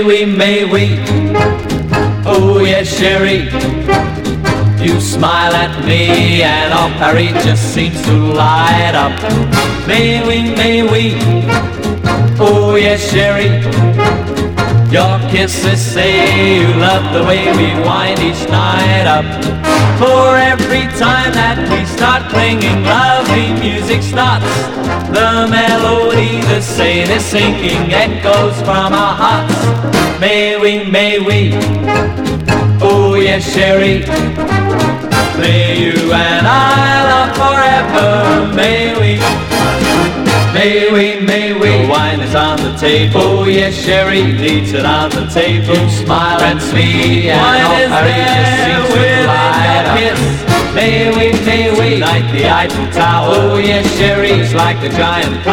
may we, oh yes, Sherry. You smile at me and all Paris just seems to light up. May we, oh yes, Sherry. Your kisses say you love the way we wind each night up. For every time that we start clinging, lovely music starts. The melody, the say, the singing echoes from our hearts. May we, oh yes, Sherry. May you and I love forever. May we. The wine is on the table. Oh yes, Sherry, leaves it on the table. You smile at me and all Paris just seems to light up. May we, like the Eiffel Tower. Oh yes, Sherry, it's like the giant